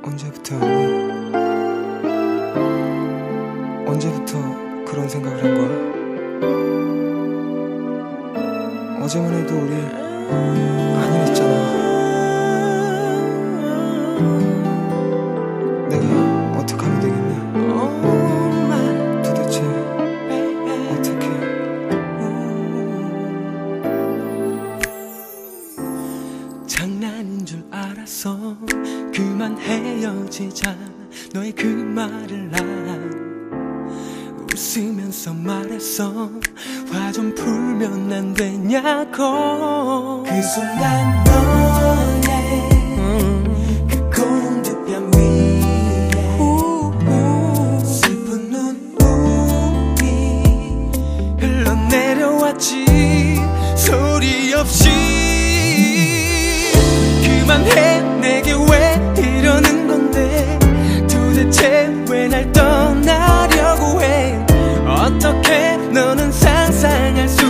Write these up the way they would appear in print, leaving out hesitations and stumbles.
언제부터였니? 언제부터 그런 생각을 한 거야? 어제만 해도 우리 아니랬잖아. 내가 어떻게 하면 되겠니? 도대체 어떻게? 장난인 줄 알았어. 그만 헤어지자. 너의 그 말을 난 웃으면서 말했어. 화 좀 풀면 안 되냐고. 그 순간 너의 그 공두뺨 위에 슬픈 눈물이 흘러내려왔지. 소리 없이. 그만해. 내게 왜 이러는 건데. 도대체 왜 날 떠나려고 해. 어떻게 너는 상상할 수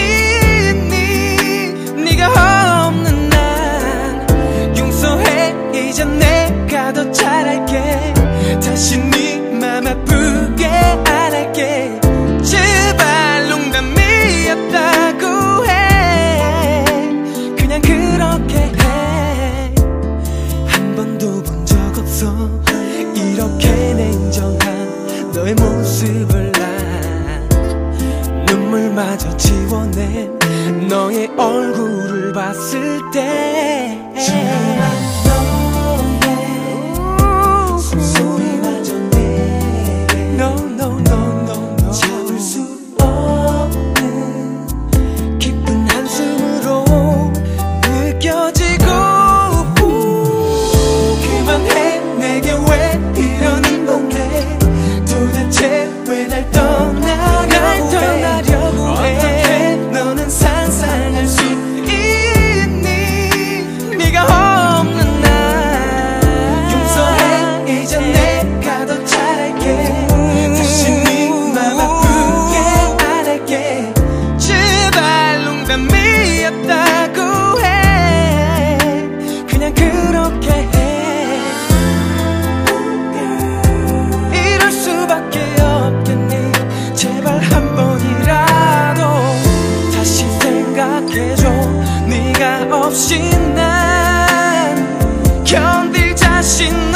있니. 네가 없는 난 용서해. 이제 내가 더 잘할게. 다시 네 맘 아프게 안 할게. 제발 농담이었다고 해. 그냥 그렇게 해. 한 번도 본 적 없어. 이렇게 냉정한 너의 모습을 난 눈물마저 지워낸 너의 얼굴을 봤을 때. 너의 숨소리마저 내게 No, no, no, no, no. 잡을 수 없는 깊은 한숨으로 느껴지고. 그만해. 내게 왜 이러는 건데. 도대체 왜 날 떠나려고 해. 어떻게 너는 상상할 수 있니. 네가 없는 날 용서해. 이제 내가 더 잘할게. 다시 네 맘 아프게 안 할게. 제발 농담이었다고 해. 그냥 그렇게 해. 이럴 수밖에 없겠니. 제발 한 번이라도 다시 생각해줘. 네가 없이 난 견딜 자신